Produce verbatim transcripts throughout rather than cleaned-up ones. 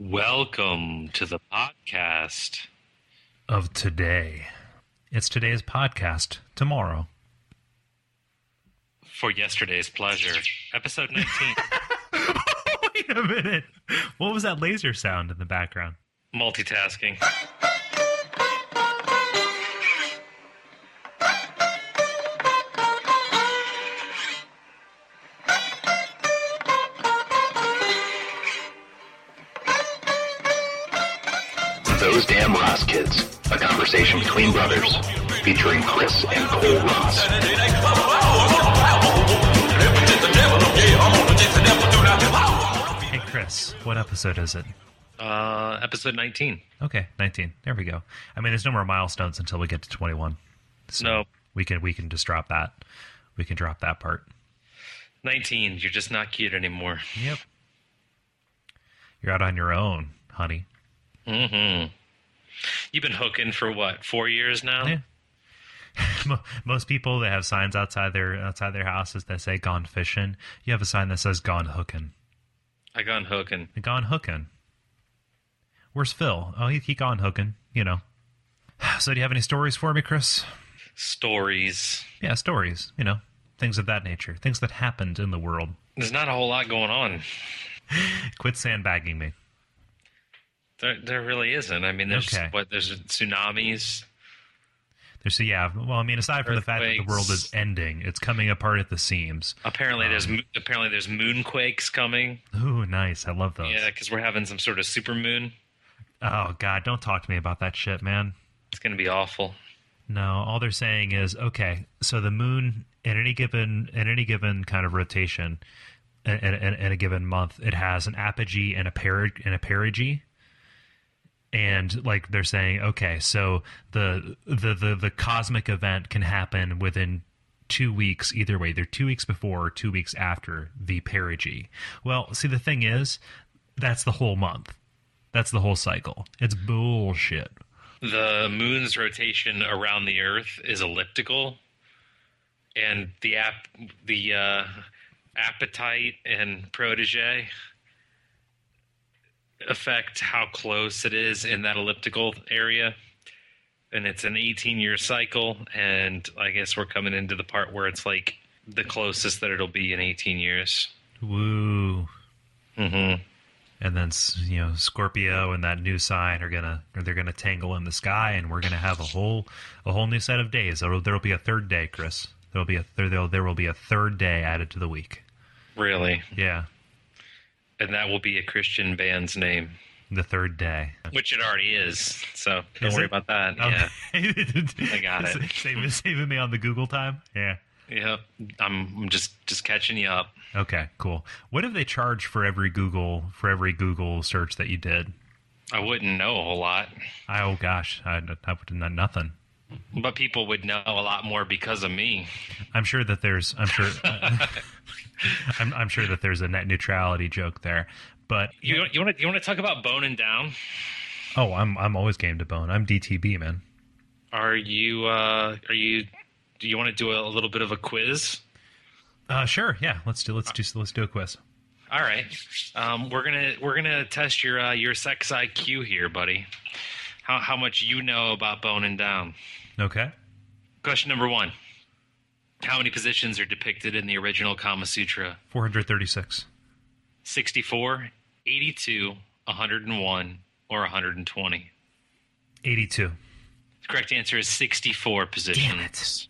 Welcome to the podcast of today. It's today's podcast tomorrow. For yesterday's pleasure. Episode nineteen. Wait a minute. What was that laser sound in the background? Multitasking. Those Damn Ross Kids, a conversation between brothers, featuring Chris and Cole Ross. Hey Chris, what episode is it? Uh, episode nineteen. Okay, nineteen. There we go. I mean, there's no more milestones until we get to twenty-one. So No. we can we can just drop that. We can drop that part. nineteen. You're just not cute anymore. Yep. You're out on your own, honey. Mm-hmm. You've been hooking for what, four years now? Yeah. Most people that have signs outside their outside their houses that say "gone fishing," you have a sign that says "gone hooking." I gone hooking. Gone hooking. Where's Phil? Oh, he he gone hooking. You know. So, do you have any stories for me, Chris? Stories. Yeah, stories. You know, things of that nature, things that happened in the world. There's not a whole lot going on. Quit sandbagging me. There, there really isn't. I mean, there's Okay. what? There's tsunamis. There's yeah. Well, I mean, aside from the fact that the world is Earthquakes. ending, it's coming apart at the seams. Apparently, there's Um, mo- apparently there's moonquakes coming. Ooh, nice. I love those. Yeah, because we're having some sort of supermoon. Oh God, don't talk to me about that shit, man. It's gonna be awful. No, all they're saying is okay. So the moon, in any given in any given kind of rotation, in, in, in a given month, it has an apogee and a peri and a perigee. And like they're saying, okay, so the, the the the cosmic event can happen within two weeks either way. They're two weeks before or two weeks after the perigee. Well, see, the thing is, that's the whole month. That's the whole cycle. It's bullshit. The moon's rotation around the Earth is elliptical, and the ap- the uh, appetite and protege affect how close it is in that elliptical area. And it's an eighteen-year cycle, and I guess we're coming into the part where it's like the closest that it'll be in eighteen years. Woo. Mm-hmm. And then, you know, Scorpio and that new sign are gonna, or they're gonna tangle in the sky, and we're gonna have a whole, a whole new set of days. There'll, there'll be a third day, Chris. There'll be a there, there'll, there will be a third day added to the week. Really? Yeah, And that will be a Christian band's name, the third day. which it already is. So don't Is worry it? about that. Okay. Yeah. I got it. Saving, saving me on the Google time. Yeah. Yep, I'm I'm just just catching you up. Okay. Cool. What have they charged for every Google for every Google search that you did? I wouldn't know a whole lot, I, oh gosh, I, I would have nothing. but people would know a lot more because of me. I'm sure that there's. I'm sure. I'm, I'm sure that there's a net neutrality joke there, but You you want to you want to talk about boning down? oh, I'm I'm always game to bone. I'm D T B, man. Are you uh are you do you want to do a, little bit of a quiz? Uh, sure. Yeah. Let's do. Let's do. Let's do a quiz. All right, um, we're gonna we're gonna test your uh, your sex I Q here, buddy. How how much you know about boning down? Okay. Question number one: how many positions are depicted in the original Kama Sutra? four hundred thirty-six. sixty-four, eighty-two, one hundred one, or one hundred twenty? eighty-two. The correct answer is sixty-four positions. Damn it.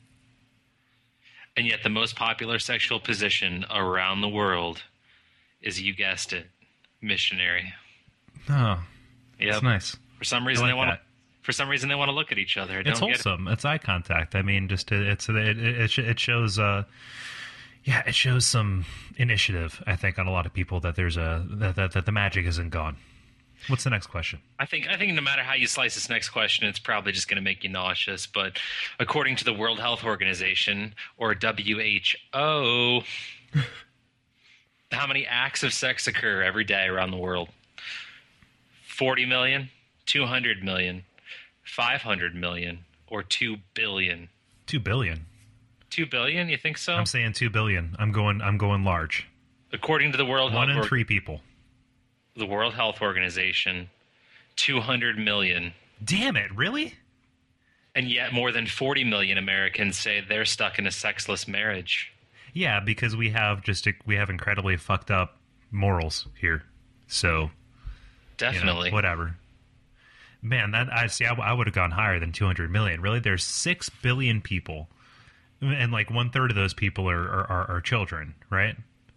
And yet the most popular sexual position around the world is, you guessed it, missionary. Oh, Yep. that's nice. For some reason I they like want that. to for some reason they want to look at each other. I It's don't get it. wholesome. It's eye contact. I mean, just to, it's it it, it, sh- it shows. Uh, yeah, it shows some initiative. I think on a lot of people that there's a that that, that the magic isn't gone. What's the next question? I think I think no matter how you slice this next question, it's probably just going to make you nauseous. But according to the World Health Organization, or W H O, how many acts of sex occur every day around the world? forty million, two hundred million, five hundred million, or two billion? Two billion. two billion? You think so? I'm saying two billion. I'm going. I'm going large. According to the World One Health in Org- three people. the World Health Organization, two hundred million. Damn it, really? And yet more than forty million Americans say they're stuck in a sexless marriage. Yeah, because we have just a, we have incredibly fucked up morals here. So Definitely. You know, whatever. Man, that I see. I, I would have gone higher than two hundred million. Really, there's six billion people, and like one third of those people are are, are, are children, right?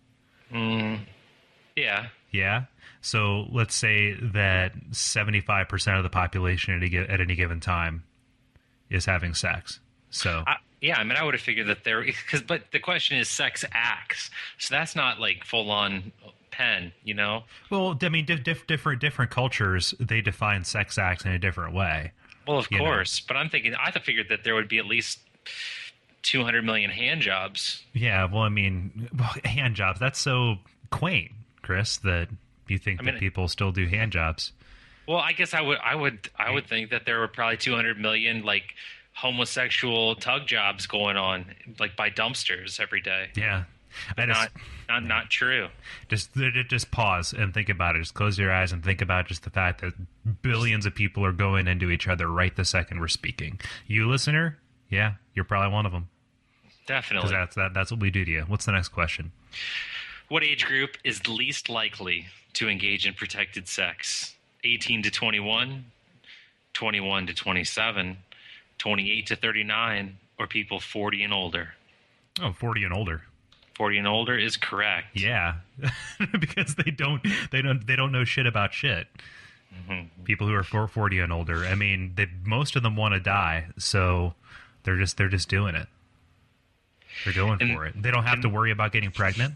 Mm, yeah. Yeah. So let's say that seventy-five percent of the population at any, at any given time is having sex. So I, yeah, I mean, I would have figured that there, because, but the question is sex acts, so that's not like full on pen, you know. Well, I mean, diff, diff, different different cultures, they define sex acts in a different way. Well, of you course, know? But I'm thinking, I figured that there would be at least two hundred million hand jobs. Yeah, well, I mean, well, hand jobs, that's so quaint, Chris, that you think I mean, that people still do hand jobs. Well, I guess I would, I would, I would think that there were probably two hundred million like homosexual tug jobs going on, like by dumpsters every day. Yeah, but not, not, yeah. not true. Just, just pause and think about it. Just close your eyes and think about just the fact that billions of people are going into each other right the second we're speaking. You, listener, yeah, you're probably one of them. Definitely, because that's that, that's what we do to you. What's the next question? What age group is least likely to engage in protected sex? eighteen to twenty-one, twenty-one to twenty-seven, twenty-eight to thirty-nine, or people forty and older? Oh, forty and older. forty and older is correct. Yeah, because they don't they don't they don't know shit about shit. Mm-hmm. People who are forty and older. I mean, they most of them want to die, so they're just they're just doing it. They're going and, for it. They don't have and, to worry about getting pregnant.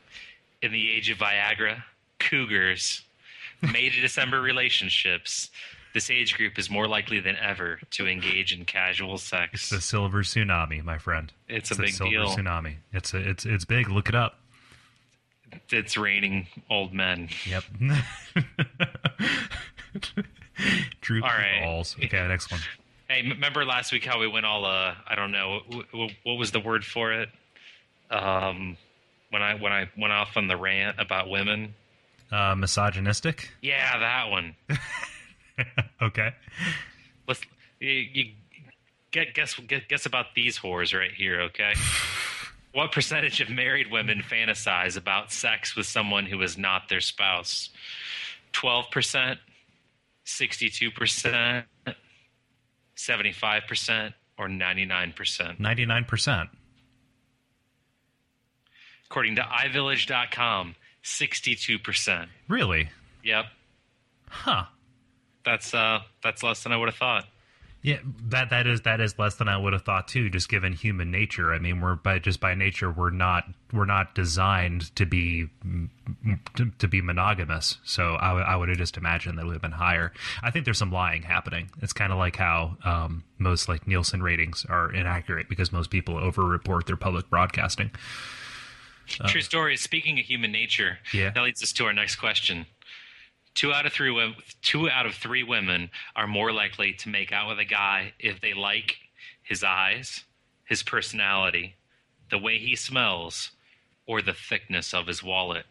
In the age of Viagra, cougars, May to December relationships, this age group is more likely than ever to engage in casual sex. It's the silver tsunami, my friend. It's, it's a big silver deal. Tsunami. It's a, it's it's big. Look it up. It's raining old men. Yep. Droop all right. balls. Okay, next one. Hey, remember last week how we went all uh I don't know what, what was the word for it? Um, when I when I went off on the rant about women. Uh, misogynistic. Yeah, that one. Okay. Let's you, you get guess guess about these whores right here. Okay. What percentage of married women fantasize about sex with someone who is not their spouse? Twelve percent, sixty-two percent, seventy-five percent, or ninety-nine percent? Ninety-nine percent. According to i village dot com, sixty-two percent. Really? Yep. Huh. That's uh that's less than I would have thought. Yeah, that that is that is less than I would have thought too, just given human nature. I mean, we're by just by nature we're not we're not designed to be to, to be monogamous. So I, w- I would have just imagined that it would have been higher. I think there's some lying happening. It's kind of like how um, most like Nielsen ratings are inaccurate because most people over-report their public broadcasting. True story. Speaking of human nature, yeah. that leads us to our next question. Two out of three women, two out of three women are more likely to make out with a guy if they like his eyes, his personality, the way he smells, or the thickness of his wallet.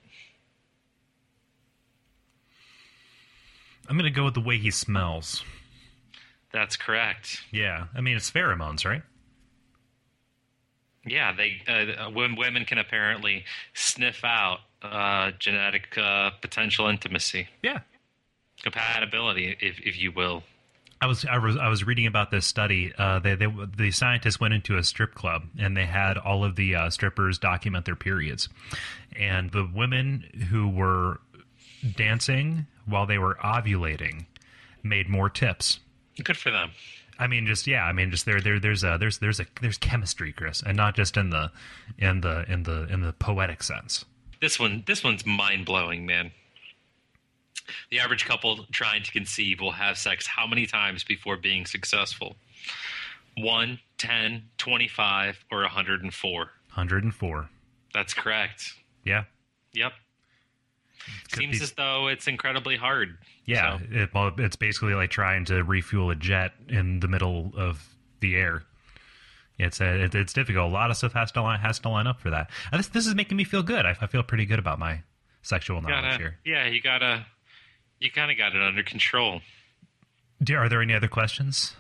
I'm going to go with the way he smells. That's correct. Yeah. I mean, it's pheromones, right? Yeah, they uh, women can apparently sniff out uh, genetic uh, potential intimacy. Yeah. Compatibility, if if you will. I was I was I was reading about this study. Uh, they, they the scientists went into a strip club and they had all of the uh, strippers document their periods, and the women who were dancing while they were ovulating made more tips. Good for them. I mean, just yeah. I mean, just there, there, there's a, there's, there's a, there's chemistry, Chris, and not just in the, in the, in the, in the poetic sense. This one, this one's mind blowing, man. The average couple trying to conceive will have sex how many times before being successful? One, ten, twenty-five, or one hundred four? one hundred four. That's correct. Yeah. Yep. Seems be... as though it's incredibly hard. Yeah, so. it, well, it's basically like trying to refuel a jet in the middle of the air. It's a, it, it's difficult. A lot of stuff has to line, has to line up for that. And this this is making me feel good. I, I feel pretty good about my sexual knowledge gotta, here. Yeah, you gotta You kind of got it under control. Do, are there any other questions?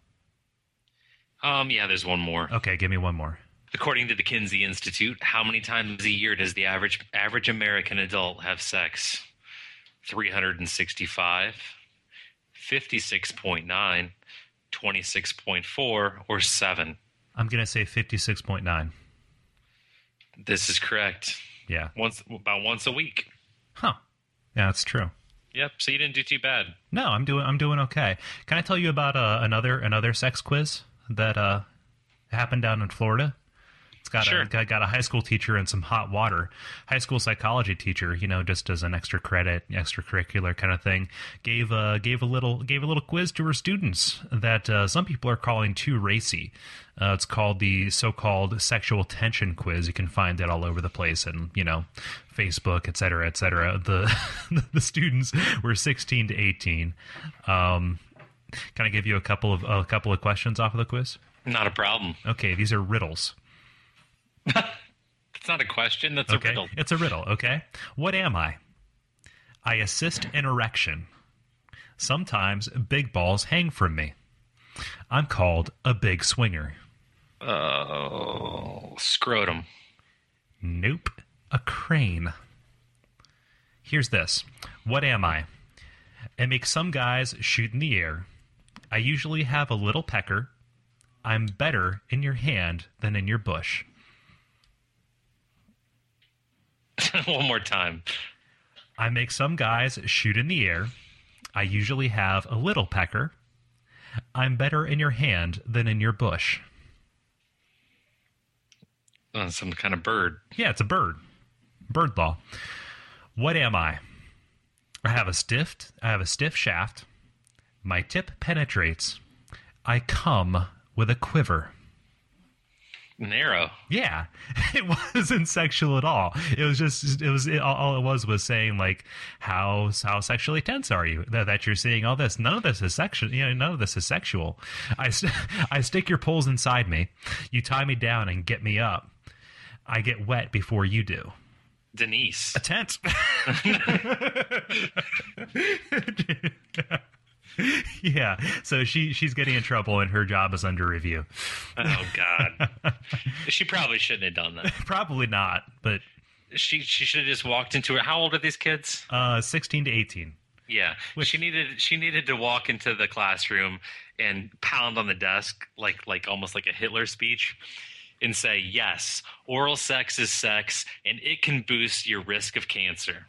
Um, yeah, there's one more. Okay, give me one more. According to the Kinsey Institute, how many times a year does the average average American adult have sex? three hundred sixty-five, fifty-six point nine, twenty-six point four, or seven? I'm going to say fifty-six point nine. This is correct. Yeah. Once about once a week. Huh. Yeah, that's true. Yep, so you didn't do too bad. No, I'm doing I'm doing okay. Can I tell you about uh, another another sex quiz that uh, happened down in Florida? It's got Sure. a got, got a high school teacher and some hot water. High school psychology teacher, you know, just as an extra credit, extracurricular kind of thing, gave a gave a little gave a little quiz to her students that uh, some people are calling too racy. Uh, it's called the so-called sexual tension quiz. You can find it all over the place, and you know, Facebook, et cetera, et cetera. The the students were sixteen to eighteen. Um, can I give you a couple of a couple of questions off of the quiz? Not a problem. Okay, these are riddles. It's not a question, that's Okay, a riddle. it's a riddle. Okay, what am I? I assist an erection. Sometimes big balls hang from me. I'm called a big swinger. Oh, scrotum. Nope, a crane. Here's this. What am I? I make some guys shoot in the air. I usually have a little pecker. I'm better in your hand than in your bush. One more time. I make some guys shoot in the air. I usually have a little pecker. I'm better in your hand than in your bush. Oh, some kind of bird. Yeah, it's a bird. Bird law. What am I? I have a stiff, I have a stiff shaft. My tip penetrates. I come with a quiver. Narrow. Yeah, it wasn't sexual at all. It was just, it was, it, all it was was saying like, how how sexually tense are you that, that you're seeing all this? None of this is sexual. You know, none of this is sexual. I, st- I stick your poles inside me. You tie me down and get me up. I get wet before you do. Denise. A tent. Yeah, so she she's getting in trouble and her job is under review. Oh God. She probably shouldn't have done that. Probably not, but She she should have just walked into it. How old are these kids? uh, sixteen to eighteen. Yeah. Which- she needed she needed to walk into the classroom and pound on the desk like like almost like a Hitler speech and say, "Yes, oral sex is sex and it can boost your risk of cancer."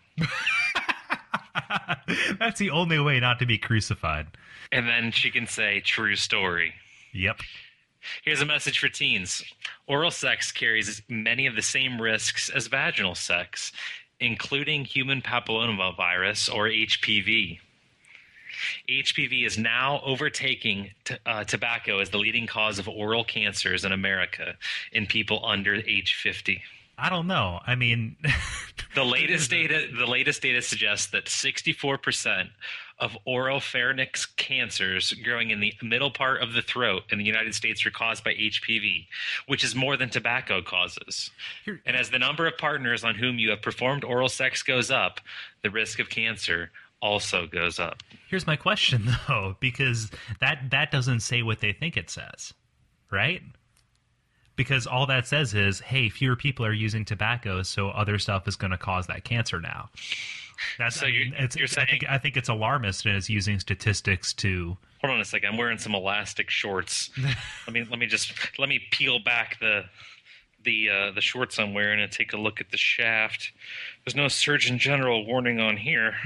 That's the only way not to be crucified. And then she can say, "True story." Yep. Here's a message for teens. Oral sex carries many of the same risks as vaginal sex, including human papillomavirus or H P V. H P V is now overtaking t- uh, tobacco as the leading cause of oral cancers in America in people under age fifty. I don't know. I mean, The latest data the latest data suggests that sixty-four percent of oropharynx cancers growing in the middle part of the throat in the United States are caused by H P V, which is more than tobacco causes. Here- And as the number of partners on whom you have performed oral sex goes up, the risk of cancer also goes up. here's my question though, because that that doesn't say what they think it says, right? Because all that says is, hey, fewer people are using tobacco, so other stuff is going to cause that cancer now. That's So I you're- mean, it's, you're I think saying- I think it's alarmist and it's using statistics to. Hold on a second. I'm wearing some elastic shorts. let me let me just let me peel back the the uh, the shorts I'm wearing and take a look at the shaft. There's no Surgeon General warning on here.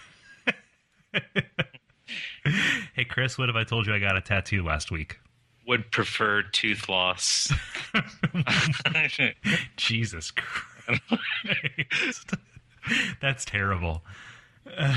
Hey, Chris, what if I told you I got a tattoo last week? Would prefer tooth loss. Jesus Christ. That's terrible. oh.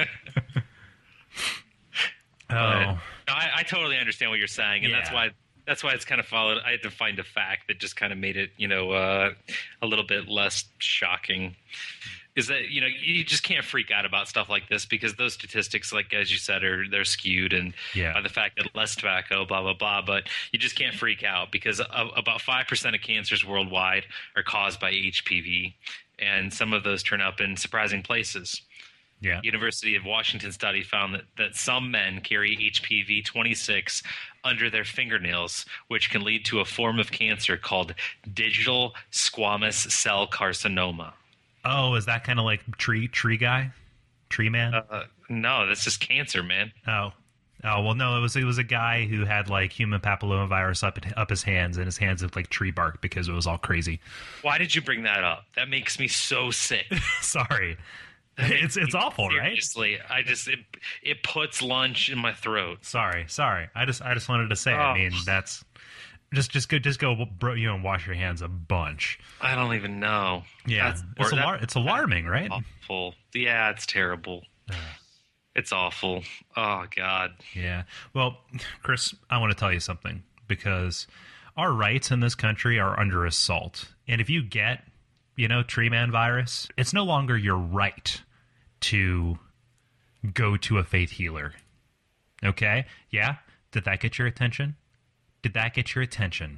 I, I totally understand what you're saying, and that's Yeah. why that's why it's kind of followed. I had to find a fact that just kind of made it, you know, uh, a little bit less shocking. Is that, you know, you just can't freak out about stuff like this because those statistics, like as you said, are they're skewed and Yeah. by the fact that less tobacco, blah blah blah. But you just can't freak out because of, about five percent of cancers worldwide are caused by H P V, and some of those turn up in surprising places. Yeah. University of Washington study found that, that some men carry H P V twenty-six under their fingernails, which can lead to a form of cancer called digital squamous cell carcinoma. Oh, is that kind of like tree tree guy? Tree man? Uh, no, this is cancer, man. Oh. Oh, well, no, it was it was a guy who had like human papillomavirus up up his hands, and his hands looked like tree bark because it was all crazy. Why did you bring that up? That makes me so sick. Sorry. It's it's awful, right? Seriously, I just it, it puts lunch in my throat. Sorry, sorry. I just I just wanted to say. Oh. I mean, that's just just go just go bro, you know, wash your hands a bunch. I don't even know. Yeah, That's, it's that- alar- it's alarming, right? Awful. Yeah, it's terrible. It's awful. Oh God. Yeah. Well, Chris, I want to tell you something, because our rights in this country are under assault, and if you get, you know, tree man virus, it's no longer your right to go to a faith healer. Okay? Yeah? Did that get your attention? Did that get your attention?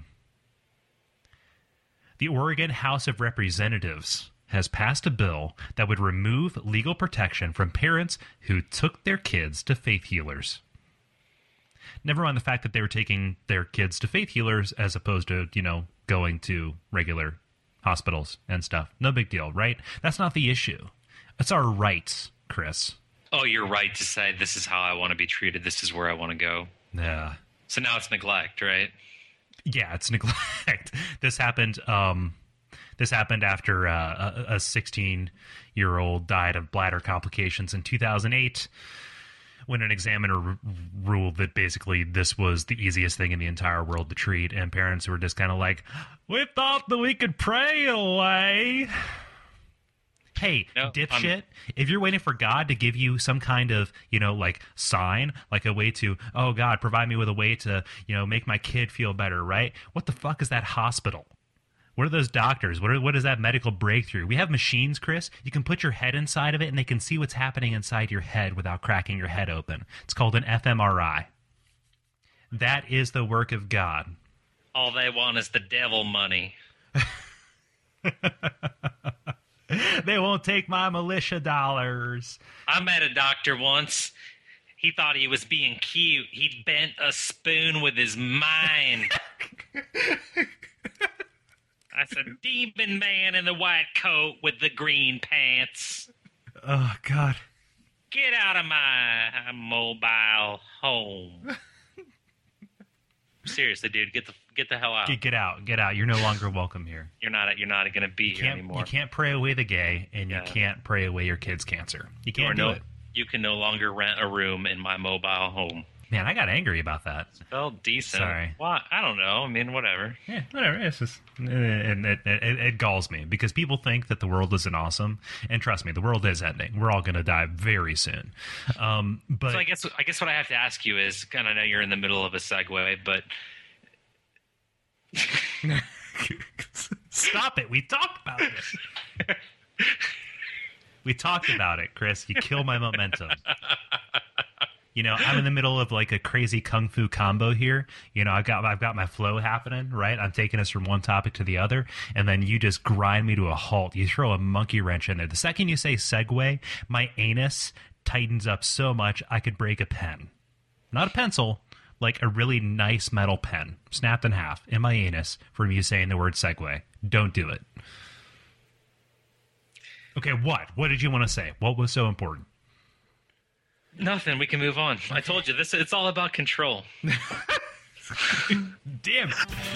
The Oregon House of Representatives has passed a bill that would remove legal protection from parents who took their kids to faith healers. Never mind the fact that they were taking their kids to faith healers as opposed to, you know, going to regular hospitals and stuff. No big deal, right? That's not the issue. It's our rights, Chris. Oh, you're right to say this is how I want to be treated. This is where I want to go. Yeah. So now it's neglect, right? Yeah, it's neglect. This happened. Um, this happened after uh, a sixteen-year-old died of bladder complications in two thousand eight, when an examiner r- ruled that basically this was the easiest thing in the entire world to treat, and parents were just kind of like, "We thought that we could pray away." Hey, No, dipshit, I'm- if you're waiting for God to give you some kind of, you know, like sign, like a way to, oh, God, provide me with a way to, you know, make my kid feel better, right? What the fuck is that hospital? What are those doctors? What are, what is that medical breakthrough? We have machines, Chris. You can put your head inside of it, and they can see what's happening inside your head without cracking your head open. It's called an F M R I. That is the work of God. All they want is the devil money. They won't take my militia dollars. I met a doctor once. He thought he was being cute. He bent a spoon with his mind. I said, demon man in the white coat with the green pants. Oh, God. Get out of my mobile home. Seriously, dude, get the get the hell out. Get, get out. Get out. You're no longer welcome here. You're not you're not going to be You here can't, anymore. you can't pray away the gay, and Yeah. you can't pray away your kid's cancer. You You are can't do no, it. you can no longer rent a room in my mobile home. Man, I got angry about that. Felt decent. Sorry. Well, I don't know. I mean, whatever. Yeah, whatever. It's just, and it, it, it, it galls me because people think that the world isn't awesome, and trust me, the world is ending. We're all going to die very soon. Um, but So I guess I guess what I have to ask you is, kind of, I know you're in the middle of a segue, but stop it. We talked about it. We talked about it, Chris. You kill my momentum. You know, I'm in the middle of like a crazy kung fu combo here. You know, I've got I've got my flow happening, right? I'm taking us from one topic to the other, and then you just grind me to a halt. You throw a monkey wrench in there. The second you say segue, my anus tightens up so much I could break a pen. Not a pencil, like a really nice metal pen, snapped in half in my anus from you saying the word segue. Don't do it. Okay, what? What did you want to say? What was so important? nothing. We can move on. I told you this. It's all about control. Damn.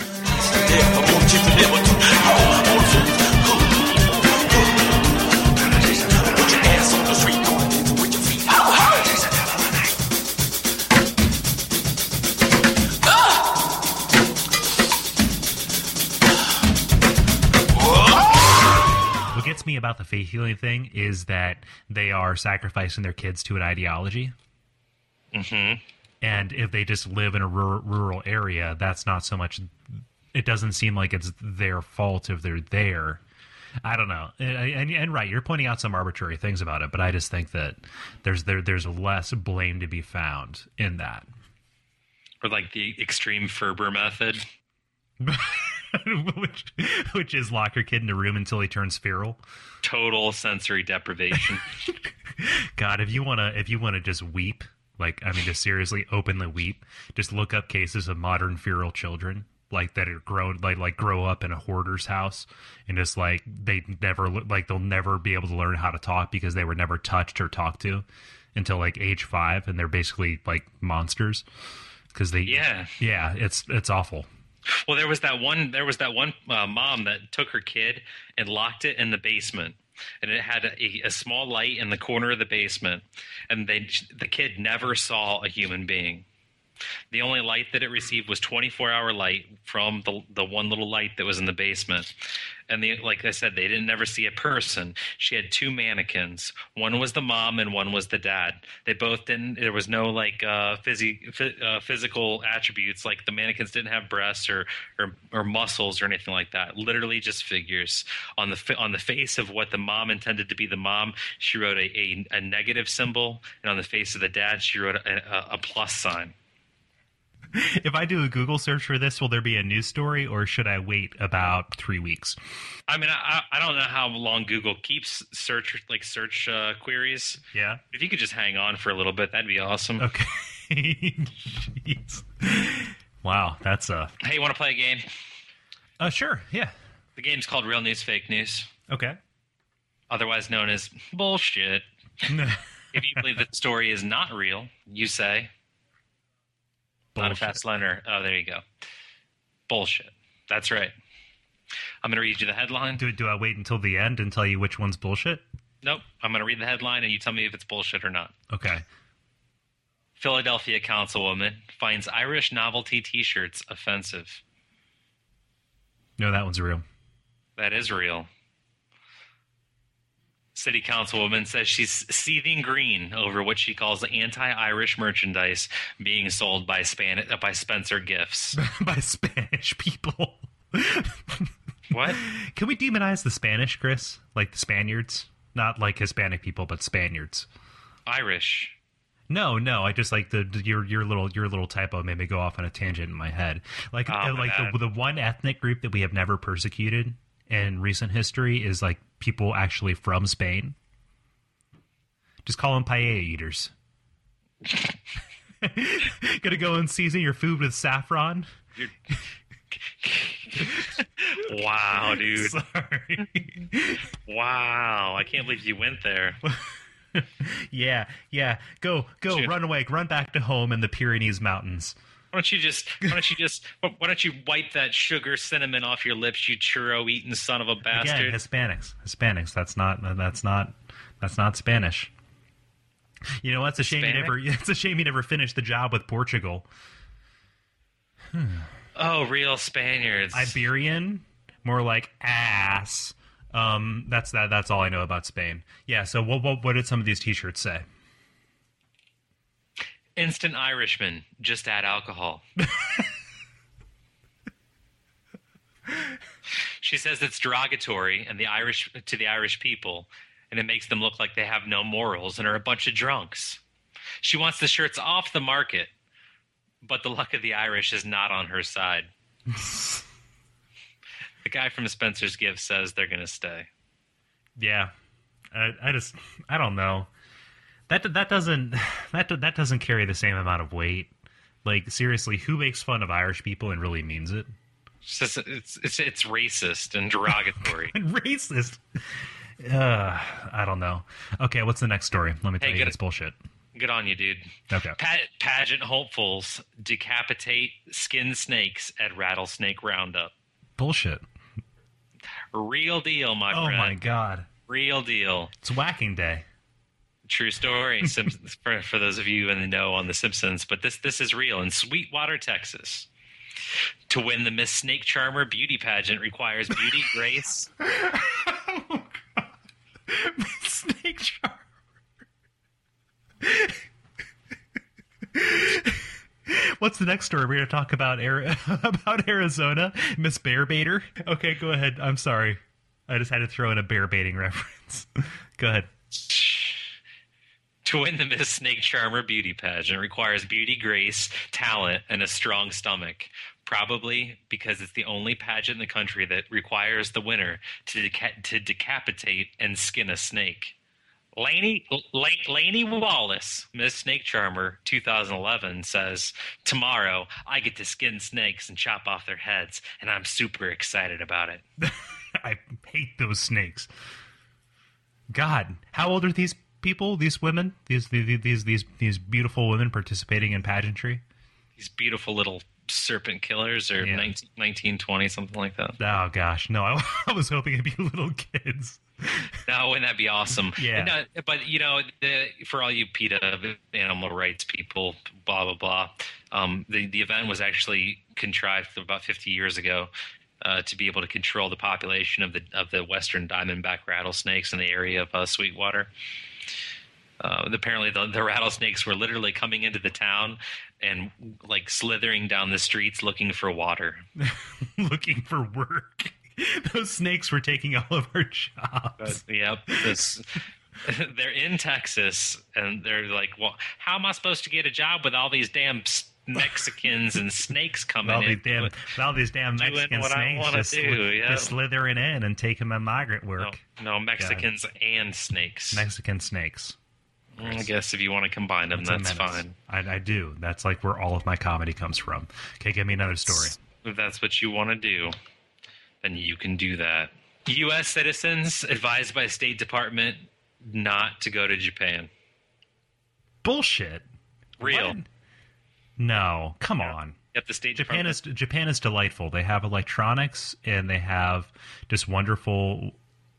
What gets me about the faith healing thing is that they are sacrificing their kids to an ideology. Mm-hmm. And if they just live in a rural, rural area, that's not so much. It doesn't seem like it's their fault if they're there. I don't know. And, and, and right, you're pointing out some arbitrary things about it, but I just think that there's there there's less blame to be found in that. Or like the extreme Ferber method. which, which is lock your kid in a room until he turns feral. Total sensory deprivation. God, if you want to, if you want to just weep, like, I mean, just seriously openly weep, just look up cases of modern feral children, like that are grown, like, like grow up in a hoarder's house, and just like they never, like they'll never be able to learn how to talk because they were never touched or talked to until like age five, and they're basically like monsters because they, yeah, yeah, it's it's awful. Well, there was that one. There was that one uh, mom that took her kid and locked it in the basement, and it had a, a small light in the corner of the basement, and they the kid never saw a human being. The only light that it received was twenty-four hour light from the the one little light that was in the basement. And the, like I said, they didn't never see a person. She had two mannequins. One was the mom and one was the dad. They both didn't. There was no like uh, physi- f- uh, physical attributes. Like the mannequins didn't have breasts or, or or muscles or anything like that. Literally just figures on the on the face of what the mom intended to be the mom. She wrote a a, a negative symbol, and on the face of the dad, she wrote a, a, a plus sign. If I do a Google search for this, will there be a news story, or should I wait about three weeks? I mean, I, I don't know how long Google keeps search like search uh, queries. Yeah. If you could just hang on for a little bit, that'd be awesome. Okay. Jeez. Wow, that's a. Hey, you want to play a game? Uh, sure. Yeah. The game's called Real News, Fake News, Okay. otherwise known as bullshit. If you believe that the story is not real, you say. Not a fast learner. Oh, there you go. Bullshit. That's right. I'm going to read you the headline. Do do I wait until the end and tell you which one's bullshit? Nope. I'm going to read the headline and you tell me if it's bullshit or not. Okay. Philadelphia councilwoman finds Irish novelty T-shirts offensive. No, that one's real. That is real. City councilwoman says she's seething green over what she calls anti-Irish merchandise being sold by Span- by Spencer Gifts. By Spanish people. What? Can we demonize the Spanish, Chris? Like the Spaniards? Not like Hispanic people, but Spaniards. Irish. No, no. I just like the your your little your little typo made me go off on a tangent in my head. Like Oh, uh, my like bad. the the one ethnic group that we have never persecuted in recent history is like people actually from Spain. Just call them paella eaters. Gonna go and season your food with saffron? Wow, dude. Sorry. Wow. I can't believe you went there. yeah, yeah. Go, go, Shoot. run away, run back to home in the Pyrenees Mountains. Why don't you just why don't you just why don't you wipe that sugar cinnamon off your lips, you churro eating son of a bastard? Again, Hispanics. Hispanics. That's not. That's not. That's not Spanish. You know, it's a shame Hispanic? you never. It's a shame you never finished the job with Portugal. Oh, real Spaniards. Iberian, more like ass. Um, that's that. That's all I know about Spain. Yeah. So, what what, what did some of these T-shirts say? Instant Irishman, just add alcohol. She says it's derogatory and the Irish to the Irish people, and it makes them look like they have no morals and are a bunch of drunks. She wants the shirts off the market, but the luck of the Irish is not on her side. The guy from Spencer's Gift says they're going to stay. Yeah, I, I just I don't know. That that doesn't that that doesn't carry the same amount of weight. Like seriously, who makes fun of Irish people and really means it? It's just, it's, it's it's racist and derogatory. And racist. Uh, I don't know. Okay, what's the next story? Let me tell Hey, you, get it's it. bullshit. Good on you, dude. Okay. Pa- pageant hopefuls decapitate skin snakes at rattlesnake roundup. Bullshit. Real deal, my Oh friend. my god. Real deal. It's whacking day. True story. Simpsons, for, for those of you in the know on The Simpsons, but this this is real. In Sweetwater, Texas, to win the Miss Snake Charmer beauty pageant requires beauty, grace. Oh god. Snake charmer. What's the next story? We're going to talk about Ari- about Arizona, Miss Bear Baiter. Okay, go ahead. I'm sorry. I just had to throw in a bear baiting reference. Go ahead. To win the Miss Snake Charmer beauty pageant requires beauty, grace, talent, and a strong stomach. probably because it's the only pageant in the country that requires the winner to deca- to decapitate and skin a snake. Laney, L- Laney Wallace, Miss Snake Charmer, two thousand eleven, says, tomorrow I get to skin snakes and chop off their heads, and I'm super excited about it. I hate those snakes. God, how old are these people, these women, these these these these, these beautiful women participating in pageantry? These beautiful little serpent killers, or Yeah. nineteen, nineteen, twenty, something like that. Oh, gosh. No, I, I was hoping it'd be little kids. No, wouldn't that be awesome? Yeah. No, but, you know, the, for all you PETA animal rights people, blah, blah, blah, um, the, the event was actually contrived about fifty years ago uh, to be able to control the population of the of the western diamondback rattlesnakes in the area of uh, Sweetwater. Uh, apparently, the, the rattlesnakes were literally coming into the town and, like, slithering down the streets looking for water. Looking for work. Those snakes were taking all of our jobs. But, yep. This, they're in Texas, and they're like, well, how am I supposed to get a job with all these damn Mexicans and snakes coming all in? these damn, all these damn Doing Mexican what I snakes wanna just, do, sli- yeah. just slithering in and taking my migrant No, work. no, Mexicans and snakes. Mexican snakes. I guess if you want to combine them, It's a that's menace. fine. I, I do. That's like where all of my comedy comes from. Okay, give me another story. If that's what you want to do, then you can do that. U S citizens advised by State Department not to go to Japan. Bullshit. Real. What? No, come on. Yep, the State Japan Department. is Japan is delightful. They have electronics and they have just wonderful.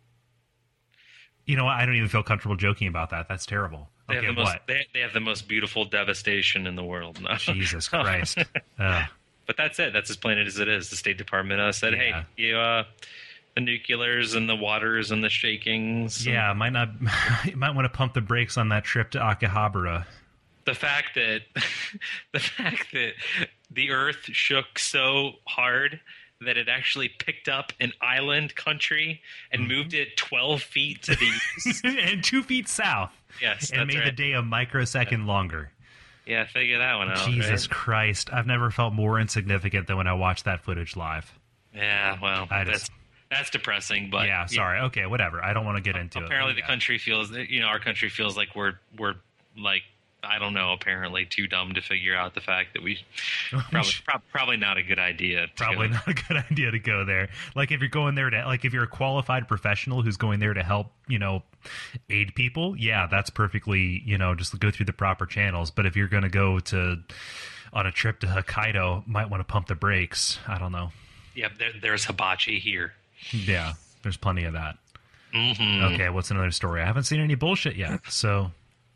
You know what? I don't even feel comfortable joking about that. That's terrible. They Okay, have the most, what? They, they have the most beautiful devastation in the world. No. Jesus Christ. Ugh. But that's it. That's as plain as it is. The State Department uh, said, Yeah. "Hey, you, uh, the nuclears and the waters and the shakings." and Yeah, might not. You might want to pump the brakes on that trip to Akihabara. the fact that the fact that the Earth shook so hard that it actually picked up an island country and moved it twelve feet to the east. And two feet south. Yes, And that's made right. the day a microsecond longer. Yeah, figure that one out. Jesus right? Christ. I've never felt more insignificant than when I watched that footage live. Yeah, well, I that's just- that's depressing. But yeah, sorry. Okay, whatever. I don't want to get into apparently it. the country feels, you know, our country feels like we're we're like, I don't know, apparently too dumb to figure out the fact that we probably prob- probably not a good idea. to Probably go. not a good idea to go there. Like if you're going there to, like if you're a qualified professional who's going there to help, you know, aid people, yeah, that's perfectly, you know, just go through the proper channels. But if you're going to go to on a trip to Hokkaido, might want to pump the brakes. I don't know. Yeah, there, there's hibachi here. Yeah, there's plenty of that. Mm-hmm. Okay, what's another story? I haven't seen any bullshit yet, so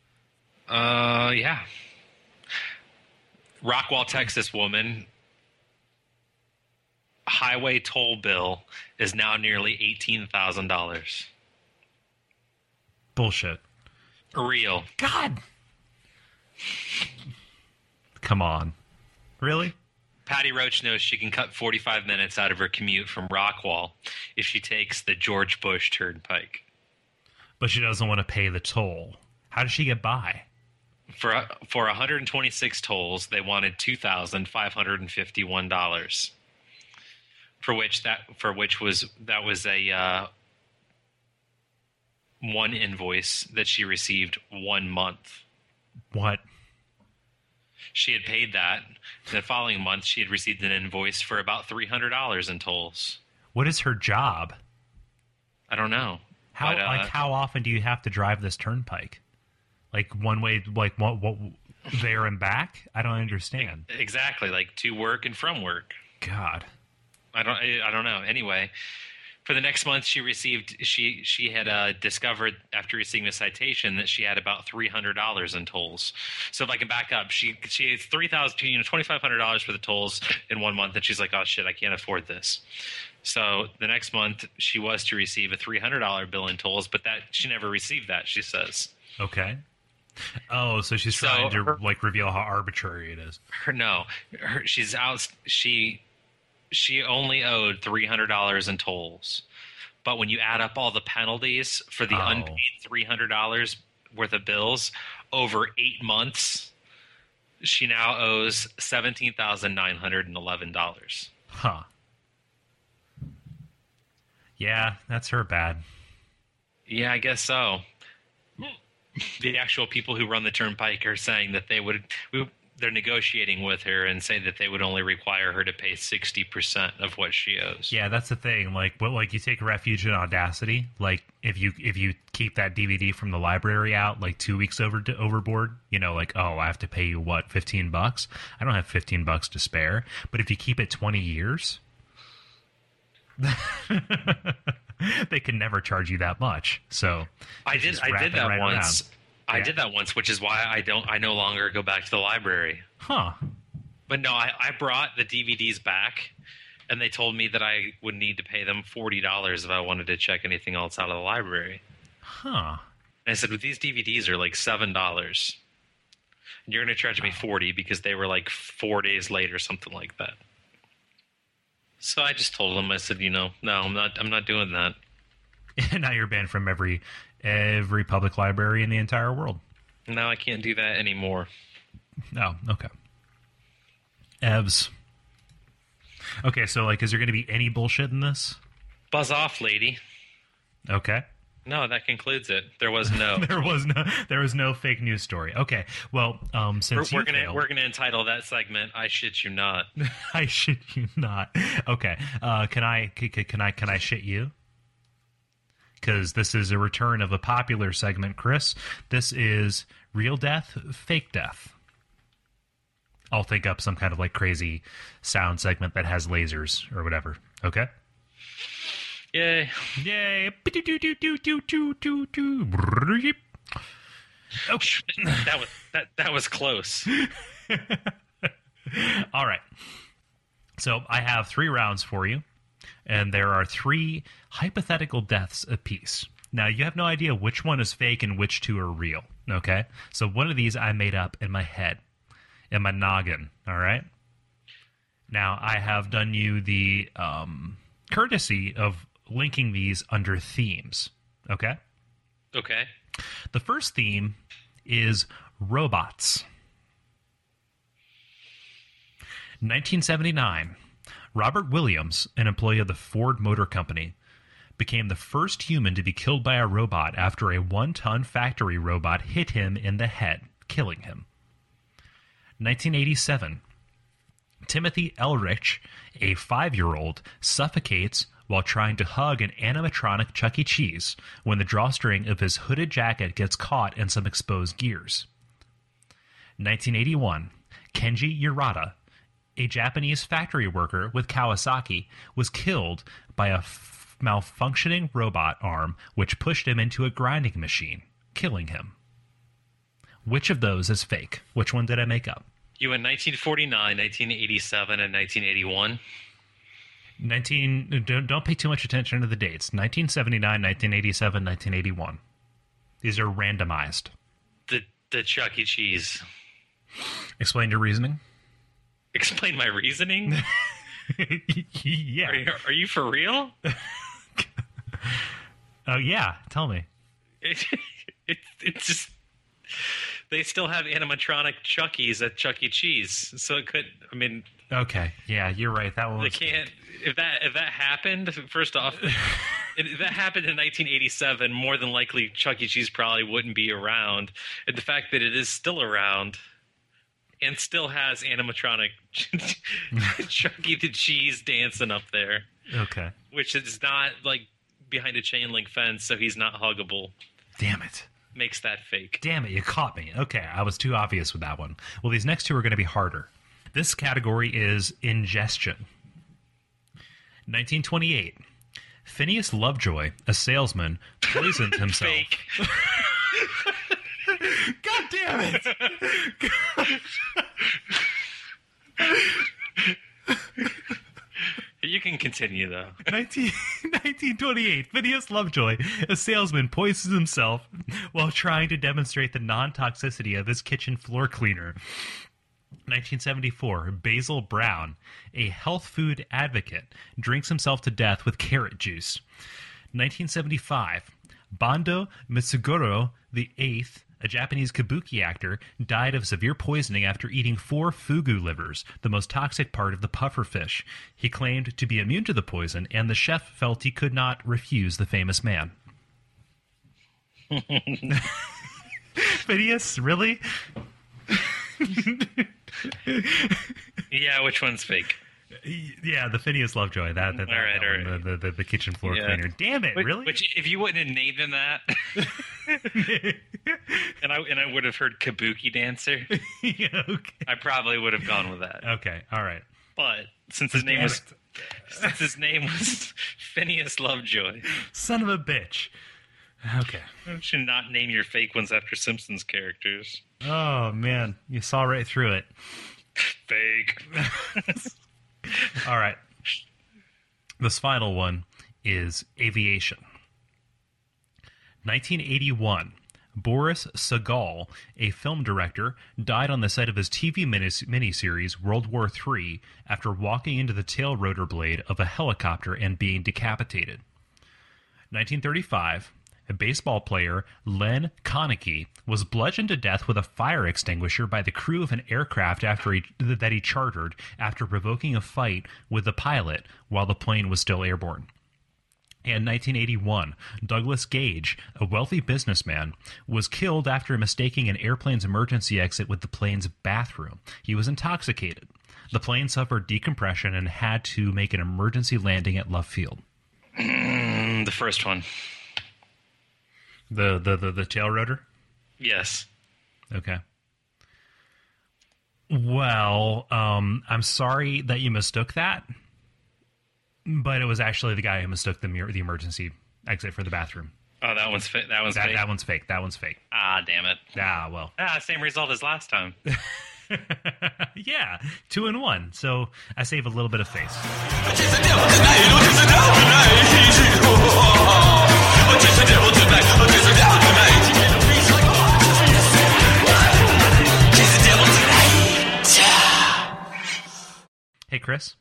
Uh, yeah. Rockwall, Texas woman. Highway toll bill is now nearly eighteen thousand dollars. bullshit. Real. God, come on, really? Patty Roach knows she can cut forty-five minutes out of her commute from Rockwall if she takes the George Bush Turnpike. But she doesn't want to pay the toll. How does she get by? For for one hundred twenty-six tolls, they wanted two thousand five hundred fifty-one dollars. For which that for which was that was a uh, one invoice that she received one month. What? She had paid that. The following month, she had received an invoice for about three hundred dollars in tolls. What is her job? I don't know. How But, uh, like how often do you have to drive this turnpike? Like one way, like what, what there and back? I don't understand. Exactly, like to work and from work. God. I don't. I, I don't know. Anyway, for the next month, she received. She she had uh, discovered after receiving a citation that she had about three hundred dollars in tolls. So if I can back up, she she has three thousand, you know, twenty five hundred dollars for the tolls in one month, and she's like, oh shit, I can't afford this. So the next month, she was to receive a three hundred dollar bill in tolls, but that she never received that. She says. Okay. Oh, so she's So trying to her- like reveal how arbitrary it is. Her no, her, she's out. She she only owed three hundred dollars in tolls, but when you add up all the penalties for the Oh. unpaid three hundred dollars worth of bills over eight months, She now owes seventeen thousand nine hundred eleven dollars. Huh. Yeah, that's her bad. Yeah, I guess so. The actual people who run the turnpike are saying that they would, we, they're negotiating with her and say that they would only require her to pay sixty percent of what she owes. Yeah, that's the thing. Like, what, like you take refuge in Audacity. Like, if you if you keep that D V D from the library out like two weeks over to, overboard, you know, like, oh, I have to pay you what, fifteen bucks? I don't have fifteen bucks to spare. But if you keep it twenty years, they can never charge you that much. So I did. I did that right once. around. I Yeah. did that once, which is why I don't. I no longer go back to the library. Huh. But no, I, I brought the D V Ds back, and they told me that I would need to pay them forty dollars if I wanted to check anything else out of the library. Huh. And I said, well, these D V Ds are like seven dollars. And you're going to charge me forty because they were like four days late or something like that. So I just told them, I said, you know, no, I'm not. I'm not doing that. And now you're banned from every every public library in the entire world. No, I can't do that anymore. Oh, okay. Evs. Okay, so like, is there going to be any bullshit in this? Buzz off, lady. Okay. No, that concludes it. There was no. There was no there was no fake news story. Okay. Well, um, we're since we're you gonna failed, we're gonna entitle that segment "I shit you not." I shit you not. Okay. Uh, can I can, can I can I shit you? Because this is a return of a popular segment, Chris. This is real death, fake death. I'll think up some kind of like crazy sound segment that has lasers or whatever. Okay. Yay! Yay! Okay. That was that that was close. All right. So I have three rounds for you, and there are three hypothetical deaths apiece. Now, you have no idea which one is fake and which two are real, okay? So one of these I made up in my head, in my noggin, all right? Now, I have done you the um, courtesy of linking these under themes, okay? Okay. The first theme is robots. nineteen seventy-nine, Robert Williams, an employee of the Ford Motor Company, became the first human to be killed by a robot after a one-ton factory robot hit him in the head, killing him. nineteen eighty-seven, Timothy Elrich, a five-year-old, suffocates while trying to hug an animatronic Chuck E. Cheese when the drawstring of his hooded jacket gets caught in some exposed gears. nineteen eighty-one, Kenji Urata, a Japanese factory worker with Kawasaki, was killed by a f- malfunctioning robot arm which pushed him into a grinding machine, killing him. Which of those is fake? Which one did I make up? You went nineteen forty-nine, nineteen eighty-seven, and nineteen eighty-one. nineteen don't, don't pay too much attention to the dates. nineteen seventy-nine, nineteen eighty-seven, nineteen eighty-one. These are randomized. The the Chuck E. Cheese. Explain your reasoning. Explain my reasoning. Yeah. Are you, are you for real? Oh, yeah. Tell me. It, it, it's just they still have animatronic Chuckies at Chuck E. Cheese, so it could. I mean, Okay. Yeah, you're right. That one they was... can't. If that if that happened, first off, if that happened in nineteen eighty-seven, more than likely Chuck E. Cheese probably wouldn't be around. And the fact that it is still around and still has animatronic Chuck E. the Cheese dancing up there, Okay. which is not like behind a chain link fence, so he's not huggable, Damn it. makes that fake. Damn it, you caught me. Okay, I was too obvious with that one. Well, these next two are going to be harder. This category is ingestion. nineteen twenty-eight. Phineas Lovejoy, a salesman, poisoned himself. Fake. God damn it! You can continue though. nineteen, nineteen twenty-eight. Phineas Lovejoy, a salesman, poisons himself while trying to demonstrate the non-toxicity of his kitchen floor cleaner. nineteen seventy-four. Basil Brown, a health food advocate, drinks himself to death with carrot juice. nineteen seventy-five. Bando Mitsugoro the Eighth, a Japanese kabuki actor, died of severe poisoning after eating four fugu livers, the most toxic part of the puffer fish. He claimed to be immune to the poison, and the chef felt he could not refuse the famous man. Phineas, really? Yeah, which one's fake? Yeah, the Phineas Lovejoy. That, that, that, all right, that all one, right. The, the, the kitchen floor Yeah. cleaner. Damn it, Which, really? Which, if you wouldn't have named him that, and I and I would have heard Kabuki Dancer, Yeah, okay. I probably would have gone with that. Okay, all right. But since his name Damn was it. since his name was Phineas Lovejoy, Son of a bitch. Okay. you should not name your fake ones after Simpsons characters. Oh, man. You saw right through it. Fake. All right. This final one is aviation. nineteen eighty-one. Boris Sagal, a film director, died on the set of his T V minis- miniseries World War Three after walking into the tail rotor blade of a helicopter and being decapitated. nineteen thirty-five. A baseball player, Len Konecki, was bludgeoned to death with a fire extinguisher by the crew of an aircraft after he, that he chartered after provoking a fight with the pilot while the plane was still airborne. And nineteen eighty-one, Douglas Gage, a wealthy businessman, was killed after mistaking an airplane's emergency exit with the plane's bathroom. He was intoxicated. The plane suffered decompression and had to make an emergency landing at Love Field. Mm, the first one. The, the, the, the tail rotor? Yes. Okay. Well, um, I'm sorry that you mistook that, but it was actually the guy who mistook the mir- the emergency exit for the bathroom. Oh, that one's fa- that one's That, fake. that one's fake. That one's fake. Ah, damn it. Ah, well. Ah, same result as last time. Yeah, two and one. So I save a little bit of face. Hey, Chris,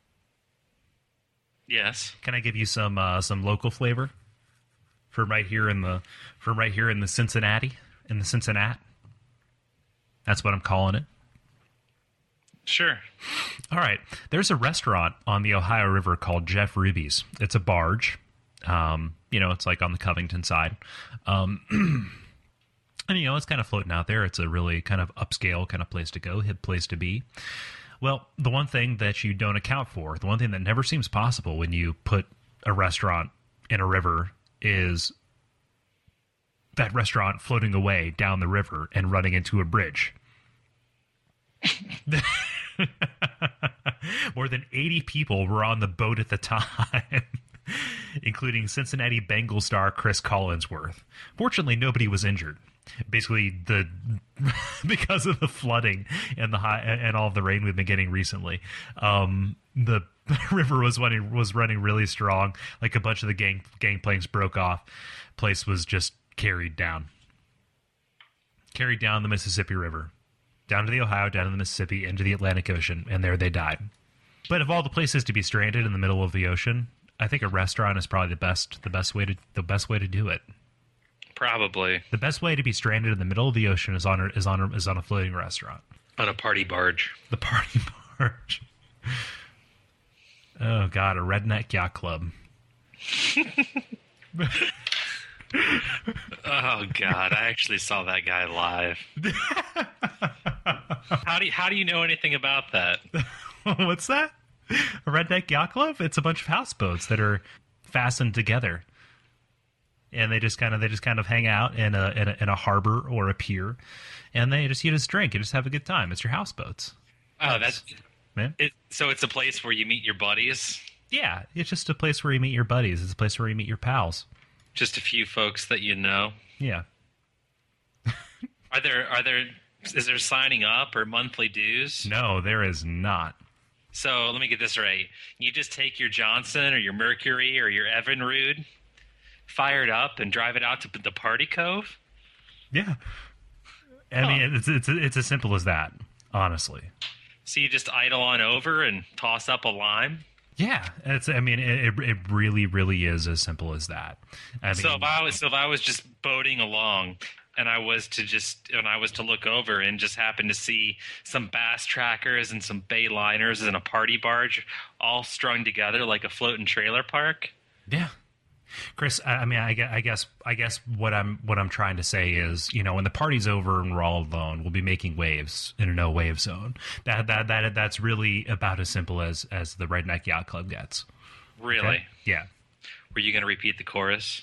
Yes. can I give you some uh, some local flavor from right here in the from right here in the Cincinnati in the Cincinnati? That's what I'm calling it. Sure. All right. There's a restaurant on the Ohio River called Jeff Ruby's. It's a barge. Um, you know, it's like on the Covington side. Um, and, you know, it's kind of floating out there. It's a really kind of upscale kind of place to go, hip place to be. Well, the one thing that you don't account for, the one thing that never seems possible when you put a restaurant in a river is that restaurant floating away down the river and running into a bridge. More than eighty people were on the boat at the time, including Cincinnati Bengals star Chris Collinsworth. Fortunately, nobody was injured. Basically, the because of the flooding and the high and all of the rain we've been getting recently, um, the river was running was running really strong. Like a bunch of the gang gangplanks broke off. Place was just carried down, carried down the Mississippi River. Down to the Ohio, down to the Mississippi, into the Atlantic Ocean, and there they died. But of all the places to be stranded in the middle of the ocean, I think a restaurant is probably the best the best way to the best way to do it. Probably. The best way to be stranded in the middle of the ocean is on a, is on a, is on a floating restaurant. On a party barge. The party barge. Oh God, a redneck yacht club. Oh God, I actually saw that guy live. How do you, how do you know anything about that? What's that? A redneck yacht club? It's a bunch of houseboats that are fastened together, and they just kind of they just kind of hang out in a in a, in a harbor or a pier, and they just you just drink and just have a good time. It's your houseboats. Oh, that's Man, it. So it's a place where you meet your buddies. yeah, it's just a place where you meet your buddies. It's a place where you meet your pals. Just a few folks that you know. Yeah. Are there are there is there signing up or monthly dues? No, there is not. So let me get this right. You just take your Johnson or your Mercury or your Evinrude, fire it up, and drive it out to the Party Cove? Yeah. I mean, it's it's it's as simple as that, honestly. So you just idle on over and toss up a lime? Yeah, it's. I mean, it it really really is as simple as that. I mean, So if I was so if I was just boating along, and I was to just and I was to look over and just happen to see some bass trackers and some bay liners and a party barge all strung together like a floating trailer park. Yeah. Chris, I I mean, I gue- I guess, I guess what I'm, what I'm trying to say is, you know, when the party's over and we're all alone, we'll be making waves in a no wave zone. That, that, that, that's really about as simple as, as the Redneck Yacht Club gets. Really? Okay? Yeah. Were you going to repeat the chorus?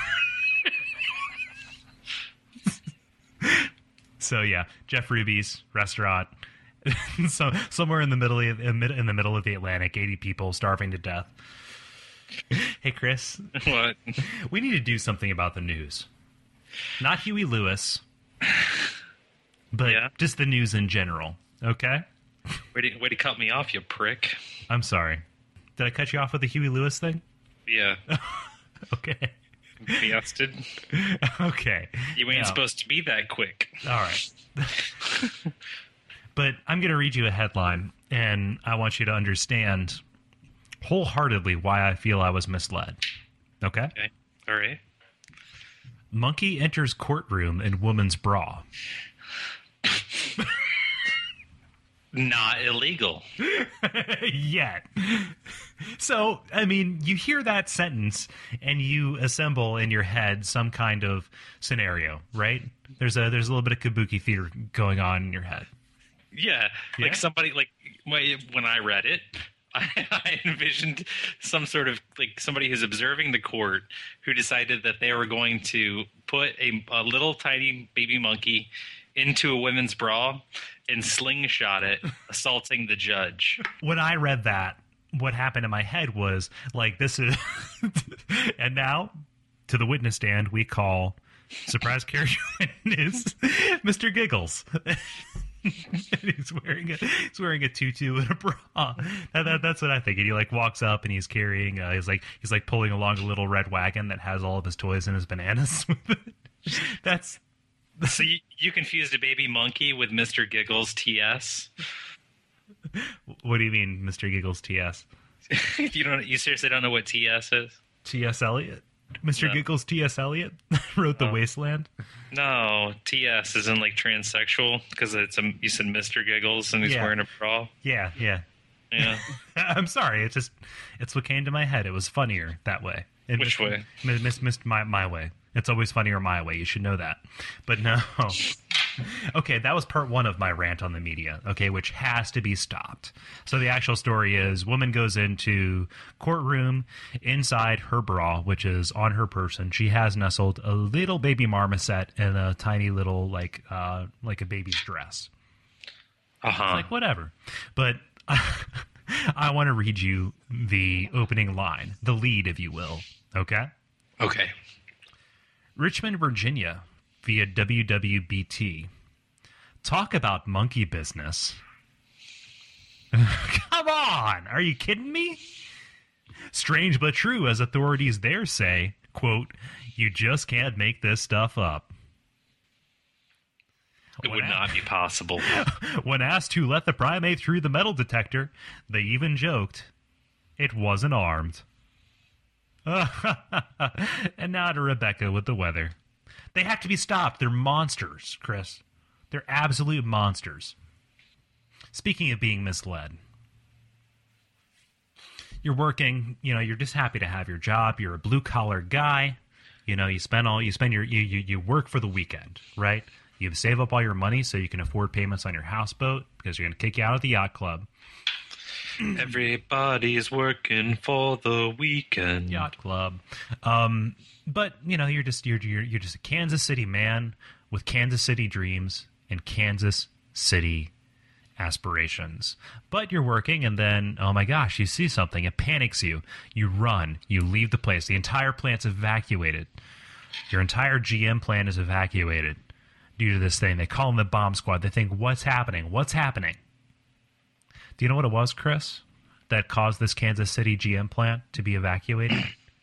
So yeah, Jeff Ruby's restaurant, so somewhere in the middle of in mid- in the middle of the Atlantic, eighty people starving to death. Hey Chris, What? we need to do something about the news. Not Huey Lewis, but Yeah? just the news in general. Okay, Way to, way to cut me off, you prick. I'm sorry. Did I cut you off with the Huey Lewis thing? Yeah. Okay. Fiested. Okay. You ain't Now- supposed to be that quick. All right. But I'm going to read you a headline, and I want you to understand wholeheartedly why I feel I was misled. Okay? Okay. All right. Monkey enters courtroom in woman's bra. Not illegal. Yet. So, I mean, you hear that sentence and you assemble in your head some kind of scenario, right? There's a there's a little bit of kabuki theater going on in your head. Yeah. Yeah? Like somebody, like, when I read it, I, I envisioned some sort of, like, somebody who's observing the court who decided that they were going to put a, a little tiny baby monkey into a women's bra and slingshot it, assaulting the judge. When I read that, what happened in my head was like, this is, and now to the witness stand we call surprise character witness Mister Giggles. he's wearing a he's wearing a tutu and a bra. That, that, that's what I think. And he like walks up and he's carrying uh, he's like he's like pulling along a little red wagon that has all of his toys and his bananas with it. That's So you, you confused a baby monkey with Mister Giggles T S? what do you mean, Mister Giggles T S? You don't. You seriously don't know what T S is? T S Eliot. Mister No. Giggles T S Eliot wrote The Oh. Wasteland. No, T S is in like transsexual because it's a. You said Mister Giggles and he's Yeah. wearing a bra. Yeah, yeah. Yeah. I'm sorry. It just it's what came to my head. It was funnier that way. It Which missed, way? Missed, missed, missed my my way. It's always funnier my way. You should know that. But no. Okay, that was part one of my rant on the media, okay, which has to be stopped. So the actual story is woman goes into courtroom inside her bra, which is on her person. She has nestled a little baby marmoset in a tiny little like uh like a baby's dress. Uh huh. Like whatever. But I want to read you the opening line, the lead, if you will. Okay? Okay. Richmond, Virginia, via W W B T. Talk about monkey business. Come on! Are you kidding me? Strange but true, as authorities there say, quote, you just can't make this stuff up. It would not be possible. When asked who let the primate through the metal detector, they even joked it wasn't armed. And now to Rebecca with the weather. They have to be stopped. They're monsters, Chris. They're absolute monsters. Speaking of being misled, you're working, you know, you're just happy to have your job. You're a blue collar guy. You know, you spend all, you spend your, you, you, you work for the weekend, right? You save up all your money so you can afford payments on your houseboat because you're going to kick you out of the yacht club. Everybody's working for the weekend. Yacht club. Um, but you know, you're just you're, you're you're just a Kansas City man with Kansas City dreams and Kansas City aspirations. But you're working, and then oh my gosh, you see something, it panics you. You run, you leave the place. The entire plant's evacuated. Your entire G M plant is evacuated due to this thing. They call them the bomb squad. They think, what's happening? What's happening? Do you know what it was, Chris, that caused this Kansas City G M plant to be evacuated?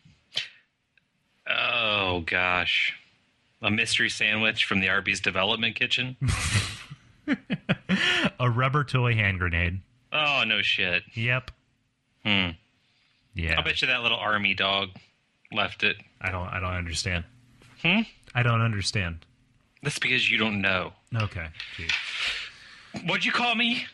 Oh gosh, a mystery sandwich from the Arby's development kitchen. A rubber toy hand grenade. Oh no shit. Yep. Hmm. Yeah. I bet you that little army dog left it. I don't. I don't understand. Hmm. I don't understand. That's because you don't know. Okay. Gee. What'd you call me?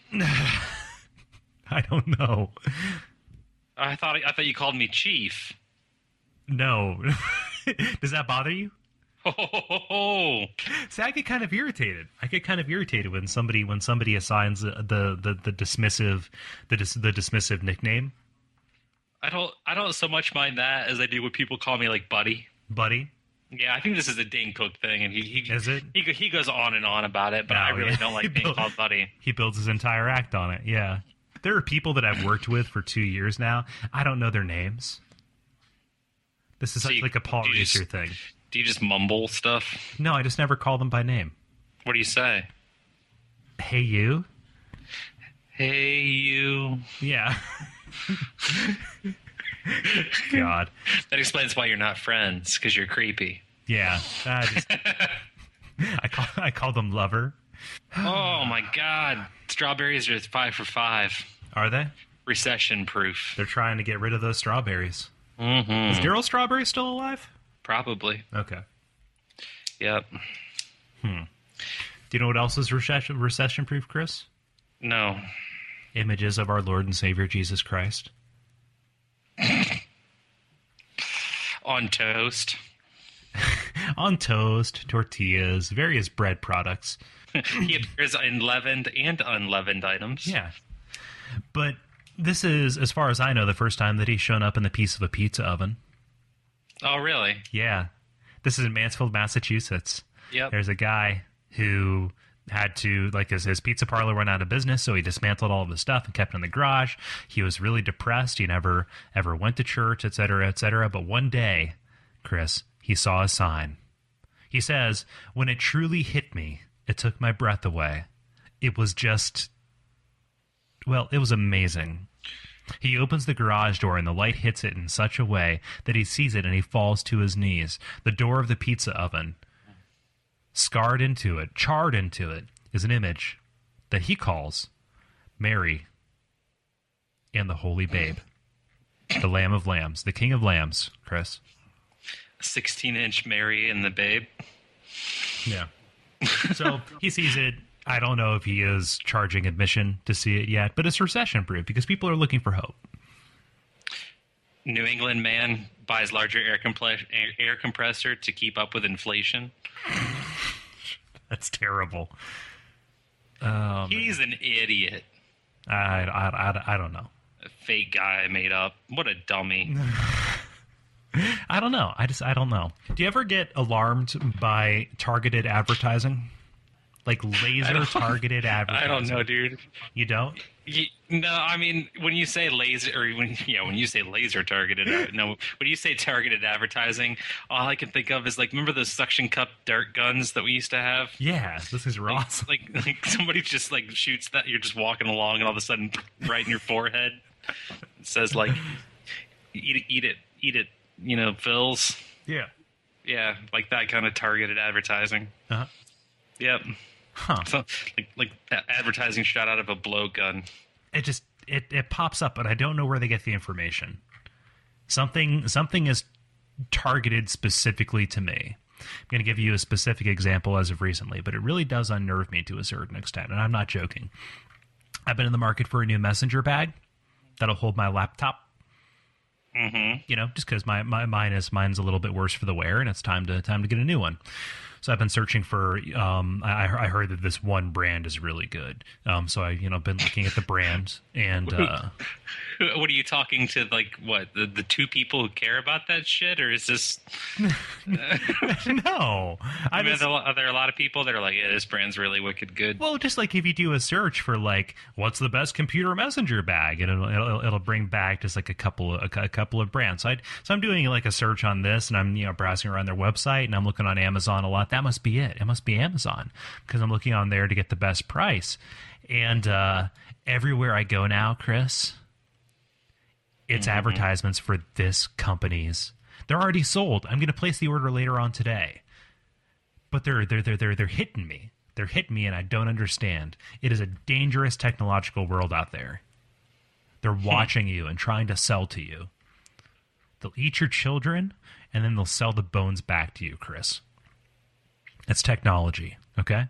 I don't know. I thought I thought you called me Chief. No. Does that bother you? Oh, See, I get kind of irritated. I get kind of irritated when somebody when somebody assigns the the, the, the dismissive the dis, the dismissive nickname. I don't I don't so much mind that as I do when people call me like Buddy. Buddy. Yeah, I think this is a Dane Cook thing, and he he Is it? he, he goes on and on about it, but No, I really yeah. don't He like being built- called Buddy. He builds his entire act on it. Yeah. There are people that I've worked with for two years now. I don't know their names. This is So such you- like a Paul do you just- Reiser thing. Do you just mumble stuff? No, I just never call them by name. What do you say? Hey, you? Hey, you. Yeah. God. That explains why you're not friends, because you're creepy. Yeah. I, just, I call I call them lover. Oh my God! Strawberries are five for five. Are they? Recession proof. They're trying to get rid of those strawberries. Mm-hmm. Is Daryl Strawberry still alive? Probably. Okay. Yep. Do you know what else is recession recession proof, Chris? No. Images of our Lord and Savior Jesus Christ. On toast. On toast, tortillas, various bread products. He appears in leavened and unleavened items. Yeah. But this is, as far as I know, the first time that he's shown up in the piece of a pizza oven. Oh, really? Yeah. This is in Mansfield, Massachusetts. Yep. There's a guy who had to, like, his, his pizza parlor went out of business, so he dismantled all of his stuff and kept it in the garage. He was really depressed. He never, ever went to church, et cetera, et cetera. But one day, Chris, he saw a sign. He says, when it truly hit me, it took my breath away. It was just, well, it was amazing. He opens the garage door and the light hits it in such a way that he sees it and he falls to his knees. The door of the pizza oven, scarred into it, charred into it, is an image that he calls Mary and the Holy Babe, the Lamb of Lambs, the King of Lambs, Chris. sixteen-inch Mary and the Babe. Yeah. So he sees it. I don't know if he is charging admission to see it yet, but it's recession proof because people are looking for hope. New England man buys larger air, compress- air, air compressor to keep up with inflation. That's terrible. Um, He's an idiot. I, I, I, I don't know. A fake guy made up. What a dummy. I don't know. I just I don't know. Do you ever get alarmed by targeted advertising? Like laser targeted advertising? I don't know, dude. You don't? You, no, I mean when you say laser, or when yeah, when you say laser targeted, uh, no, when you say targeted advertising, all I can think of is like, remember those suction cup dart guns that we used to have? Yeah, this is Like, awesome. like, like somebody just like shoots that. You're just walking along, and all of a sudden, right in your forehead, it says like, "Eat it, eat it, eat it." You know, Phil's. Yeah. Yeah, like that kind of targeted advertising. Uh-huh. Yep. Huh. So, like, like advertising shot out of a blowgun. It just it, it pops up, but I don't know where they get the information. Something something is targeted specifically to me. I'm going to give you a specific example as of recently, but it really does unnerve me to a certain extent, and I'm not joking. I've been in the market for a new messenger bag that'll hold my laptop. Mm-hmm. You know, just because my, my mine is mine's a little bit worse for the wear, and it's time to time to get a new one. So I've been searching for. Um, I, I heard that this one brand is really good. Um, so I, you know, been looking at the brand, and uh, What are you talking to? Like what? The the two people who care about that shit, or is this? no, I I mean, just, are, there, are there a lot of people that are like, yeah, this brand's really wicked good? well, just like if you do a search for like what's the best computer messenger bag, and it'll it'll, it'll bring back just like a couple of a, a couple of brands. So, I so I'm doing like a search on this, and I'm you know browsing around their website, and I'm looking on Amazon a lot. That must be it. It must be Amazon because I'm looking on there to get the best price. And uh, everywhere I go now, Chris, it's Mm-hmm. advertisements for this company's. They're already sold. I'm going to place the order later on today. But they're they're they're they're they're hitting me. They're hitting me, and I don't understand. It is a dangerous technological world out there. They're watching you and trying to sell to you. They'll eat your children, and then they'll sell the bones back to you, Chris. It's technology, okay?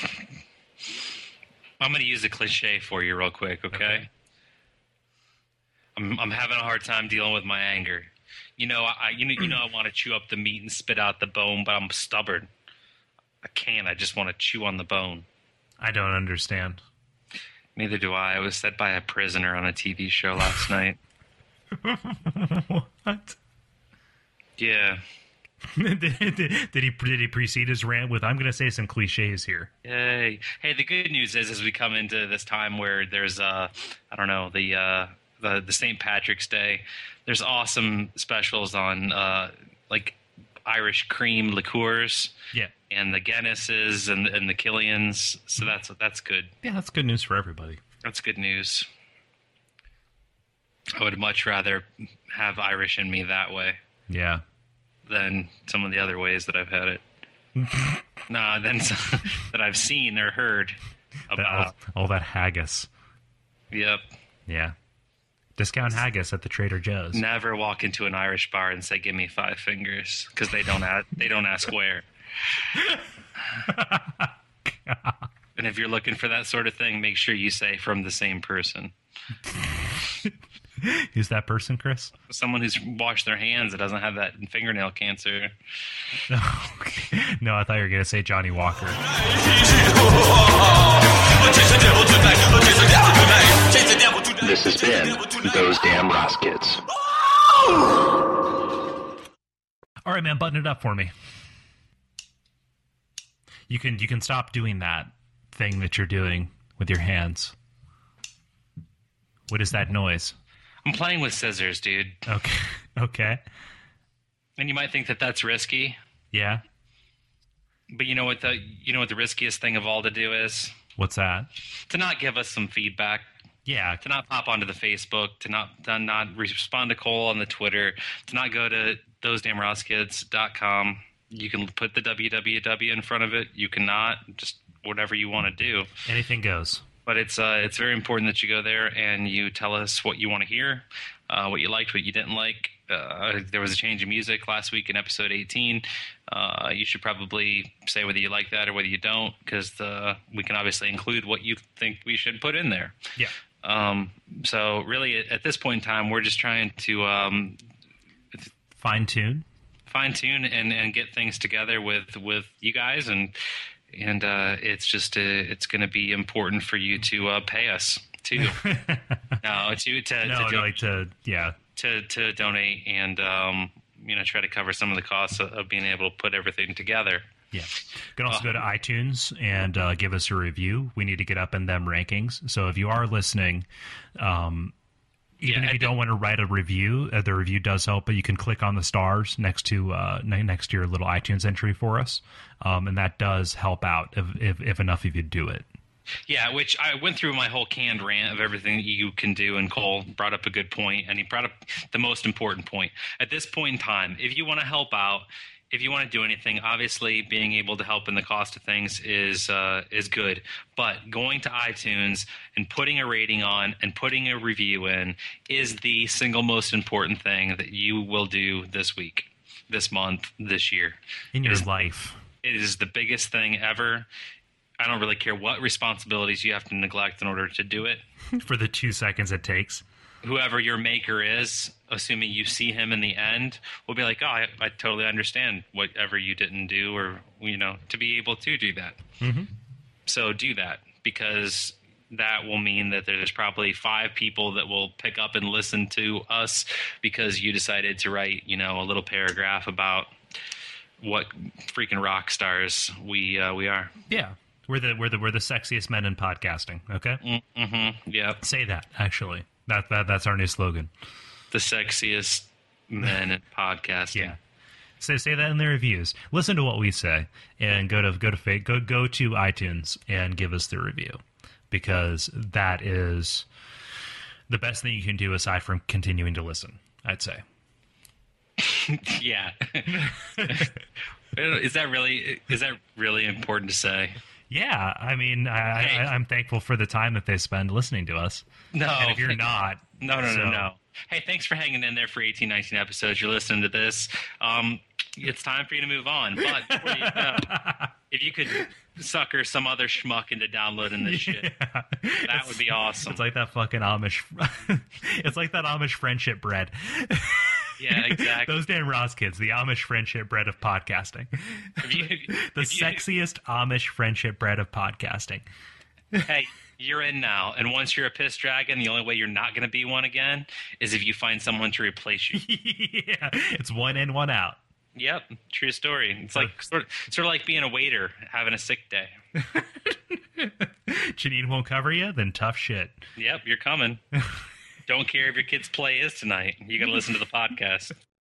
I'm going to use a cliche for you real quick, okay? okay. I'm I'm having a hard time dealing with my anger. You know, I you know you know I want to chew up the meat and spit out the bone, but I'm stubborn. I can't. I just want to chew on the bone. I don't understand. Neither do I. I was said by a prisoner on a T V show last night. What? Yeah. did, did, did he did he precede his rant with, I'm going to say some cliches here? Yay. Hey, the good news is as we come into this time where there's, uh, I don't know, the... Uh, The, the Saint Patrick's Day, there's awesome specials on uh, like Irish cream liqueurs, yeah, and the Guinnesses and and the Killians. So that's that's good. Yeah, that's good news for everybody. That's good news. I would much rather have Irish in me that way. Yeah. Than some of the other ways that I've had it. Nah, than some that I've seen or heard about. That, all, all that haggis. Yep. Yeah. Discount haggis at the Trader Joe's. Never walk into an Irish bar and say, "Give me five fingers," because they don't ask. They don't ask where. And if you're looking for that sort of thing, make sure you say from the same person. Who's that person, Chris? Someone who's washed their hands that doesn't have that fingernail cancer. No, I thought you were going to say Johnny Walker. This has been Those Damn Ross Kids. All right, man, button it up for me. You can you can stop doing that thing that you're doing with your hands. What is that noise? I'm playing with scissors, dude. Okay. Okay. And you might think that that's risky. Yeah. But you know what the you know what the riskiest thing of all to do is? What's that? To not give us some feedback. Yeah. To not pop onto the Facebook, to not to not respond to Cole on the Twitter, to not go to those damn ross kids dot com. You can put the W W W in front of it. You cannot. Just whatever you want to do. Anything goes. But it's uh, it's very important that you go there and you tell us what you want to hear, uh, what you liked, what you didn't like. Uh, there was a change in music last week in episode eighteen. Uh, you should probably say whether you like that or whether you don't, because we can obviously include what you think we should put in there. Yeah. Um, so really, at this point in time, we're just trying to um, fine tune, fine tune, and, and get things together with with you guys and. And uh, it's just uh, it's going to be important for you to uh, pay us too. no, to to no, to, no, like to yeah to to donate and um, you know try to cover some of the costs of, of being able to put everything together. Yeah, you can also uh, go to iTunes and uh, give us a review. We need to get up in them rankings. So if you are listening, um, even yeah, if you don't want to write a review, uh, the review does help. But you can click on the stars next to uh, next to your little iTunes entry for us, um, and that does help out if, if if enough of you do it. Yeah, which I went through my whole canned rant of everything you can do, and Cole brought up a good point, and he brought up the most important point. At this point in time, if you want to help out, if you want to do anything, obviously being able to help in the cost of things is uh, is good. But going to iTunes and putting a rating on and putting a review in is the single most important thing that you will do this week, this month, this year. In your it is, life. It is the biggest thing ever. I don't really care what responsibilities you have to neglect in order to do it. For the two seconds it takes. Whoever your maker is, assuming you see him in the end, will be like, oh, I, I totally understand whatever you didn't do, or, you know, to be able to do that. Mm-hmm. So do that, because that will mean that there's probably five people that will pick up and listen to us because you decided to write, you know, a little paragraph about what freaking rock stars we uh, we are. Yeah. We're the we're the we're the sexiest men in podcasting, okay? Mm-hmm. Yeah. Say that, actually. That, that that's our new slogan. The sexiest men in podcasting. Yeah. Say say that in the reviews. Listen to what we say, and go to go to go go to iTunes and give us the review, because that is the best thing you can do aside from continuing to listen, I'd say. Yeah. Is that really is that really important to say? Yeah, I mean, I, I, I'm thankful for the time that they spend listening to us. No, and if you're not, no, no, so. no, no. Hey, thanks for hanging in there for eighteen, nineteen episodes. You're listening to this. Um, it's time for you to move on. But before you go, if you could sucker some other schmuck into downloading this shit, Yeah. that would be awesome. It's like that fucking Amish. It's like that Amish friendship bread. Yeah, exactly. Those damn Ross kids, the Amish friendship bread of podcasting. If you- The if you- sexiest Amish friendship bread of podcasting. Hey, you're in now, and once you're a piss dragon, the only way you're not going to be one again is if you find someone to replace you. Yeah, it's one in, one out. Yep, true story. It's like sort of, sort of like being a waiter having a sick day. Janine won't cover you, then tough shit. Yep, you're coming. Don't care if your kid's play is tonight. You got to listen to the podcast.